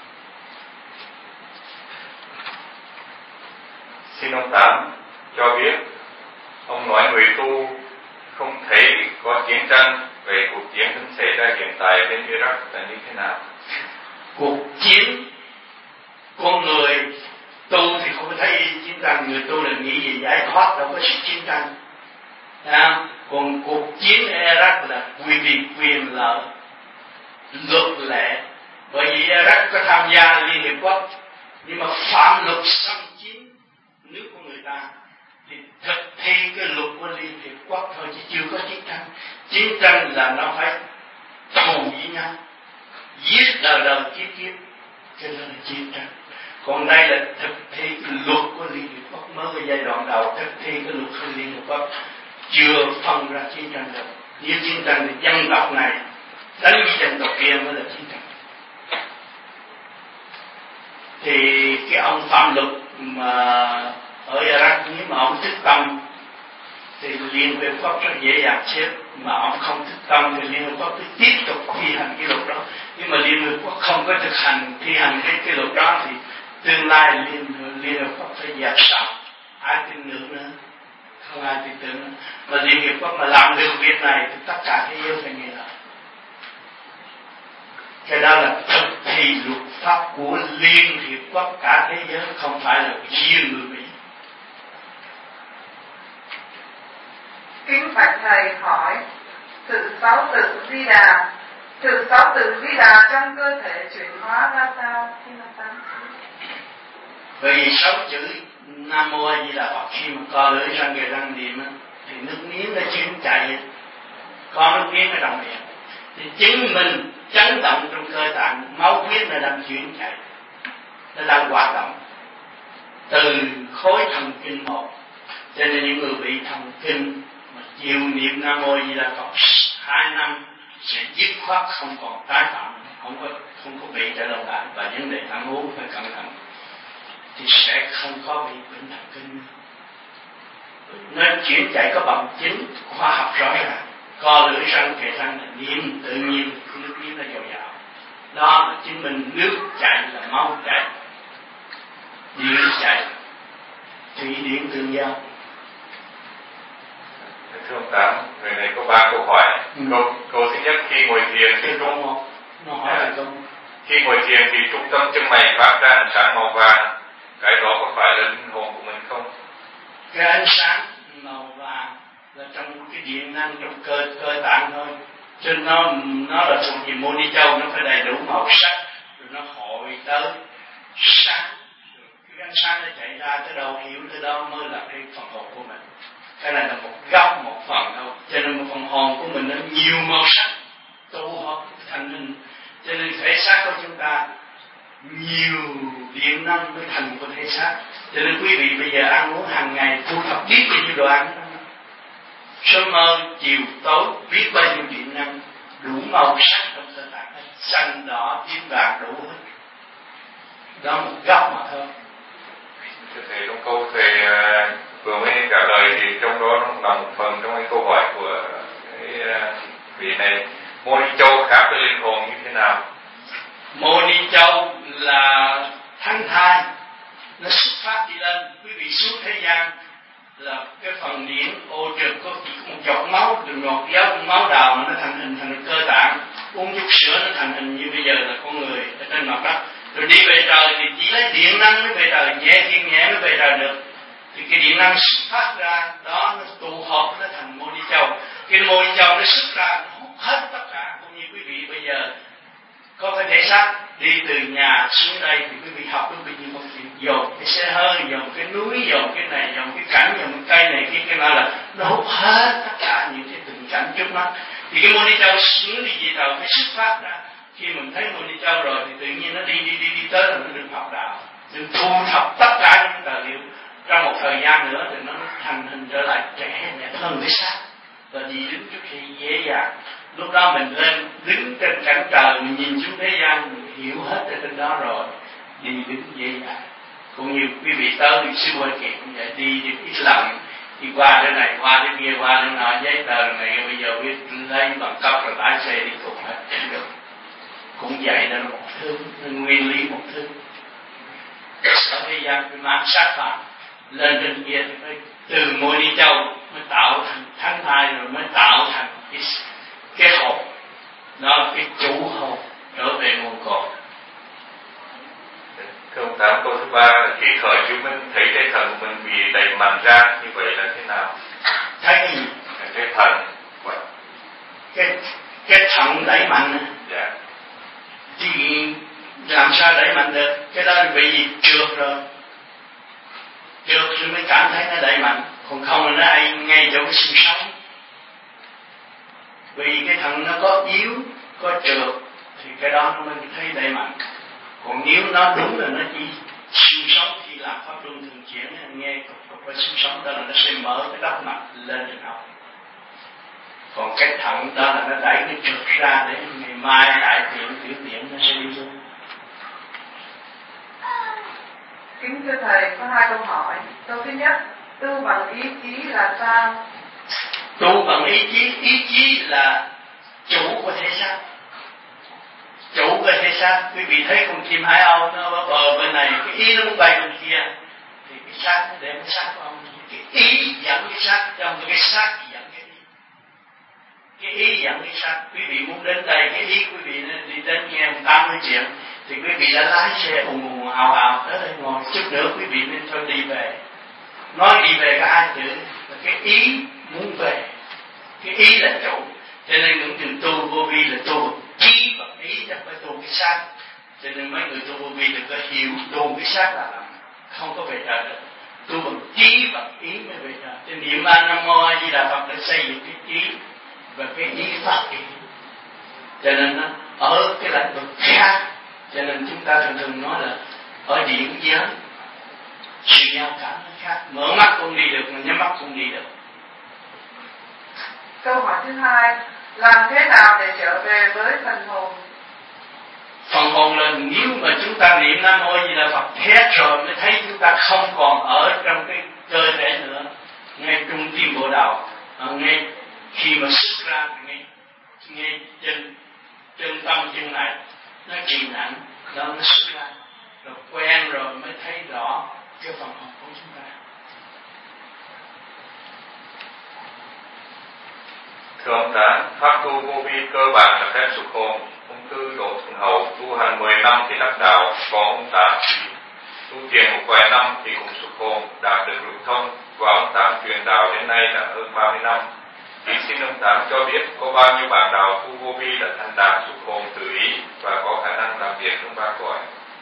Xin ông Tám cho biết, ông nói người tu không thấy có chiến tranh, về cuộc chiến đang xảy ra hiện tại bên Iraq là như thế nào? Cuộc chiến con người tu thì không thấy chiến tranh, người tu là nghĩ về giải thoát, đâu có sự chiến tranh. À, còn cuộc chiến ở Iraq là quy vì quyền lợi, luật lệ. Bởi vì Iraq có tham gia Liên Hiệp Quốc, nhưng mà phạm luật xâm chiếm nước của người ta thì thực thi cái luật của Liên Hiệp Quốc thôi, chứ chưa có chiến tranh. Chiến tranh là nó phải thù với nhau, giết đời đời kiếp kiếp, cho nên là chiến tranh. Còn đây là thực thi cái luật của Liên Hiệp Quốc, mới cái giai đoạn đầu thực thi cái luật của Liên Hiệp Quốc, chưa phân ra chiến tranh được. Nếu chiến tranh thì dân tộc này đánh với dân tộc kia mới là chiến tranh. Thì cái ông phạm luật mà ở Iraq, nếu mà ông thức tâm thì Liên Hiệp Quốc rất dễ dàng xếp, mà ông không thức tâm thì Liên Hiệp Quốc cứ tiếp tục thi hành cái luật đó. Nhưng mà Liên Hiệp Quốc không có thực hành thi hành cái cái luật đó thì tương lai Liên Liên Hiệp Quốc phải dẹp sạch, ai tin được nữa, không ai tin tưởng nữa. Mà Liên Hiệp Quốc mà làm được việc này thì tất cả thế giới phải nghe lời. Cái đó là thực thi luật pháp của Liên Hiệp Quốc cả thế giới, không phải là riêng người Mỹ. Kính bạch thầy hỏi, sự sáu tự Di Đà, sự sáu tự Di Đà trong cơ thể chuyển hóa ra sao? Xin ông Tám. Bởi vì sáu chữ Nam Mô A Di Đà Phật khi mà co lưỡi răng người răng niệm thì nước miếng nó chuyển chạy, có nước miếng ở trong miệng thì chứng minh chấn động trong cơ tạng, máu huyết nó đang chuyển chạy, nó đang hoạt động từ khối thần kinh một. Cho nên những người bị thần kinh mà chịu niệm Nam Mô A Di Đà Phật hai năm sẽ dứt khoát không còn tái phạm, không có không có bị trở lại lại, và vấn đề ăn uống phải cẩn thận thì sẽ không có bị bệnh thần kinh. Nó chuyển chạy có bằng chứng khoa học rõ ràng. Co lưỡi răng kề răng là niệm tự nhiên, nước miếng nó dồi dào. Đó là chứng minh nước chạy là máu chạy, điện chạy, thủy điện tương giao. Thưa ông Tám, người này có ba câu hỏi. Ừ. Câu, câu thứ nhất, khi ngồi thiền thì trung một, nó hỏi là câu. Khi ngồi thiền thì trung tâm chân mày phát ra ánh sáng màu vàng, cái đó có phải là linh hồn của mình không? Cái ánh sáng màu vàng là trong cái điện năng trong cơ cơ tạng thôi, cho nên nó nó là thuộc về mô ni châu, nó phải đầy đủ màu sắc, rồi nó hội tới sáng, cái ánh sáng nó chạy ra tới đâu hiểu tới đó mới là cái phần hồn của mình. Cái này là một góc một phần thôi, cho nên một phần hồn của mình nó nhiều màu sắc tụ hợp thành hình, cho nên thể xác của chúng ta nhiều điện năng mới thành của thể xác. Cho nên quý vị bây giờ ăn uống hàng ngày thu thập biết bao nhiêu đồ ăn, sớm mơ chiều tối biết bao nhiêu điện năng, đủ màu sắc trong cơ thể, xanh đỏ tím bạc đủ hết. Đó một góc mà thôi. Thầy trong câu thầy vừa mới trả lời thì trong đó là một phần trong cái câu hỏi của cái vị này, Mô Ni Châu khác với linh hồn như thế nào? Mô Ni Châu là thánh thai, nó xuất phát đi lên. Quý vị xuống thế gian là cái phần điển ô trực có chỉ có một giọt máu, từ ngọt giáo máu đào mà nó thành hình thành cơ tạng, uống chút sữa nó thành hình như bây giờ là con người ở trên mặt đất. Rồi đi về trời thì chỉ lấy điện năng mới về trời, nhẹ thiên nhẹ mới về trời được. Thì cái điện năng xuất phát ra đó nó tụ hợp nó thành Mô Ni Châu. Cái Mô Ni Châu nó xuất ra nó hút hết tất cả. Cũng như quý vị bây giờ có cái thể xác đi từ nhà xuống đây thì quý vị học quý vị như một chuyện dồn cái xe hơi, dồn cái núi, dồn cái này, dồn cái cảnh, dồn cái cây này kia cái nào là nó hút hết tất cả những cái tình cảnh trước mắt. Thì cái Mô Ni Châu xuống đi về đầu cái xuất phát ra. Khi mình thấy Mô Ni Châu rồi thì tự nhiên nó đi đi đi đi tới là nó được học đạo, được thu thập tất cả những tài liệu. Trong một thời gian nữa thì nó thành hình trở lại trẻ đẹp hơn cái xác. Rồi đi đứng trước khi dễ dàng. Lúc đó mình lên đứng trên cảnh trời, mình nhìn xuống thế gian, mình hiểu hết ở trên đó rồi, đi đứng dễ dàng. Cũng như quý vị tới được sư hội kiện vậy, đi được ít lần, đi qua đây này, qua đây kia, qua đây nọ, giấy tờ này, bây giờ biết lấy bằng cấp rồi lái xe đi cùng hết, không được. Cũng vậy, đó là một thứ, nguyên lý một thứ. Ở thế gian phải mang sát phạm lên trên kia thì phải từ môi đi châu mới tạo thành thánh thai, rồi mới tạo thành cái, cái hồn. Đó là cái chủ hồn trở về nguồn cội. Thưa ông Tám, câu thứ ba là khi khởi chúng mình thấy cái thần của mình bị đẩy mạnh ra, như vậy là thế nào? Thấy cái gì? Cái thần. Cái, cái thần đẩy mạnh. Dạ. Thì làm sao đẩy mạnh được? Cái đó là bị gì? Trượt rồi. Trượt rồi mới cảm thấy nó đẩy mạnh. Còn không là nó ai ngay chỗ cái xương sống. Vì cái thần nó có yếu, có trượt, thì cái đó nó mới thấy đẩy mạnh. Còn nếu nó đúng là nó chỉ xương sống, khi làm pháp luân thường chuyển, nghe cục cái xương sống đó là nó sẽ mở cái đốc mạch lên trên đầu. Còn cái thận đó là nó đẩy cái trượt ra để ngày mai đại tiện tiểu tiện nó sẽ đi luôn. Kính thưa thầy, có hai câu hỏi. Câu thứ nhất, tu bằng ý chí là sao? Tu bằng ý chí, ý chí là chủ của thể xác. Chủ của thể xác, quý vị thấy con chim hải âu nó ở bờ bên này, cái ý nó muốn bay bên kia, thì cái xác nó để cái xác của ông, cái ý dẫn cái xác, trong cái xác dẫn cái ý. Cái ý dẫn cái xác, quý vị muốn đến đây, cái ý quý vị đi đến nghe ông Tám nói chuyện, thì quý vị đã lái xe ùng ùng ào ào tới đây ngồi, chút nữa quý vị nên cho đi về. Nói đi về có ai chữ, là cái ý muốn về, cái ý là chủ. Cho nên những trường tu vô vi là tu trí và ý, chứ phải tu cái xác. Cho nên mấy người tu vô vi đừng có hiểu tu cái xác là làm không có về trời được. Tu bằng trí và ý mới về trời. Cho nên niệm A Nam Mô A Di Đà Phật để xây dựng cái trí và cái ý phát triển. Cho nên nó ở cái lĩnh vực khác. Cho nên chúng ta thường thường nói là ở điển giới sự giao cảm nó khác. Mở mắt cũng đi được mà nhắm mắt cũng đi được. Câu hỏi thứ hai, làm thế nào để trở về với phần hồn? Phần hồn là nếu mà chúng ta niệm Nam Mô Di Đà Phật hết rồi mới thấy chúng ta không còn ở trong cái cơ thể nữa. Ngay trung tim bộ đầu, ngay khi mà xuất ra ngay ngay trên trên tâm chân này nó trì nặng, đó nó xuất ra, rồi quen rồi mới thấy rõ cái phần hồn của chúng ta. Thưa ông Tám, pháp tu vô vi cơ bản là phép xuất hồn. Ông Tư Đỗ Thuần Hậu tu hành mười năm thì đắc đạo, còn ông Tám tu thiền một vài năm thì cũng xuất hồn, đạt được lục thông, và ông Tám truyền đạo đến nay đã hơn ba mươi năm. Thì xin ông Tám cho biết có bao nhiêu bạn đạo tu vô vi đã thành đạt xuất hồn tự ý và có khả năng làm việc trong ba cõi?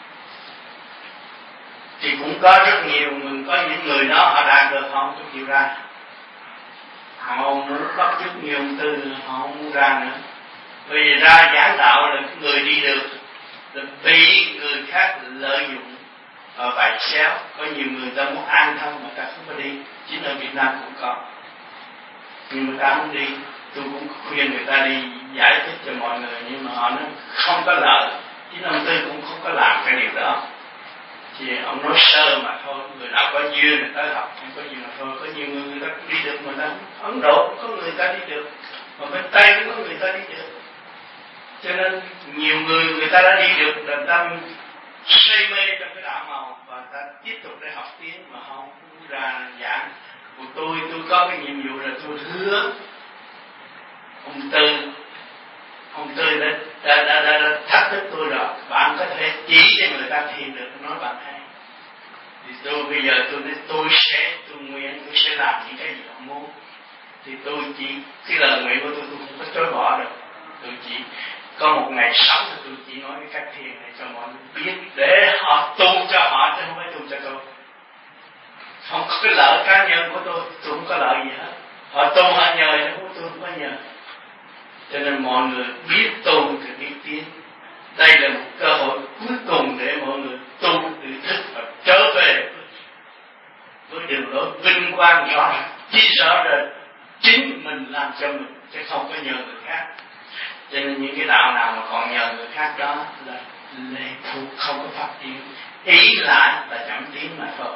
Thì cũng có rất nhiều, mình có những người đó họ đạt được họ không chịu ra. Họ muốn bắt chước nhiều ông Tư, họ không muốn ra nữa. Bởi vì ra giảng đạo là người đi được, là bị người khác lợi dụng và bày xéo. Có nhiều người ta muốn an thân mà ta không có đi. Chính ở Việt Nam cũng có. Nhưng mà ta không đi. Tôi cũng khuyên người ta đi giải thích cho mọi người, nhưng mà họ nói không có lợi. Chính ông Tư cũng không có làm cái điều đó. Thì ông nói sơ mà thôi, người nào có duyên người ta học, không có duyên mà thôi. Có nhiều người người ta đi được mà ta Ấn Độ cũng có người ta đi được, mà bên Tây cũng có người ta đi được. Cho nên nhiều người người ta đã đi được là tâm say mê trong cái đạo màu và ta tiếp tục để học tiếng mà không ra giảng. Còn tôi tôi có cái nhiệm vụ là tôi hứa ông Tư ông Tư đã đã, đã, đã, đã thách thức tôi rồi, bạn có thể chỉ cho người ta thiền được, nói bạn hay. Thì tôi bây giờ tôi nói tôi sẽ tôi nguyện tôi sẽ làm những cái gì họ muốn. Thì tôi chỉ cái lời nguyện của tôi tôi không có chối bỏ được. Tôi chỉ có một ngày sống thì tôi chỉ nói cái cách thiền này cho mọi người biết để họ tu cho họ chứ không phải tu cho tôi. Không có cái lợi cá nhân của tôi, tôi không có lợi gì hết. Họ tu họ nhờ chứ không, tôi không có nhờ. Cho nên mọi người biết tu thì biết tiến. Đây là một cơ hội cuối cùng để mọi người tu tự thức và trở về với đường lối vinh quang rõ ràng. Chỉ rõ ràng chính mình làm cho mình chứ không có nhờ người khác. Cho nên những cái đạo nào mà còn nhờ người khác đó là lệ thuộc, không có phát triển, ý lại là chậm tiến mà thôi.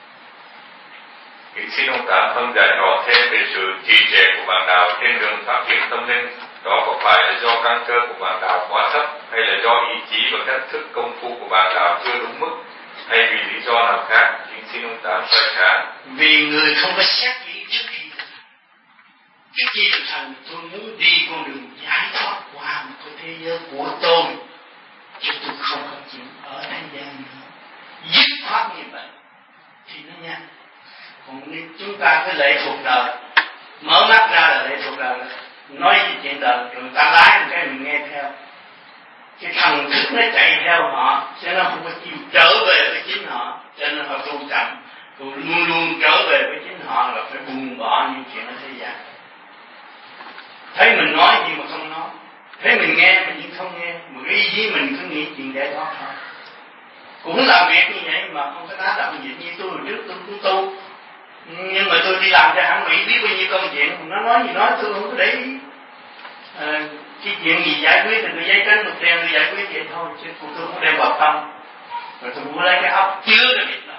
Xin ông Tạm phân giải rõ thêm về sự trì trệ của bạn đạo trên đường phát triển tâm linh. Đó có phải là do căn cơ của bạn đạo quá thấp, hay là do ý chí và cách thức công phu của bạn đạo chưa đúng mức, hay vì lý do nào khác? Xin ông Tạm soi sáng. Vì người không có xét nghĩ trước khi trước khi thực hành, tôi muốn đi con đường giải thoát qua một cái thế giới của tôi, chứ tôi không có chuyện ở thế gian nữa. Dứt khoát như vậy thì nó nhanh. Còn nếu chúng ta cứ lệ thuộc đời, mở mắt ra là lệ thuộc đời, nói cái chuyện đời rồi người ta lái một cái mình nghe theo, cái thần thức nó chạy theo họ, cho nó không có chịu trở về với chính họ, cho nên họ tu chậm, rồi luôn luôn trở về với chính họ là phải buông bỏ những chuyện ở thế gian. Thấy mình nói gì mà không nói, thấy mình nghe mình nhưng không nghe, mà cái ý mình cứ nghĩ chuyện để thoát thôi. Cũng làm việc như vậy mà không có tác động gì. Như tôi hồi trước tôi cũng tu, nhưng mà tôi đi làm cho hãng Mỹ biết bao nhiêu công chuyện, nó nói gì nói tôi không có để ý. À, cái chuyện gì giải quyết thì tôi giấy trắng một đêm tôi giải quyết vậy thôi, chứ tôi không đem vào tâm. Rồi tôi muốn lấy cái óc chứa cái việc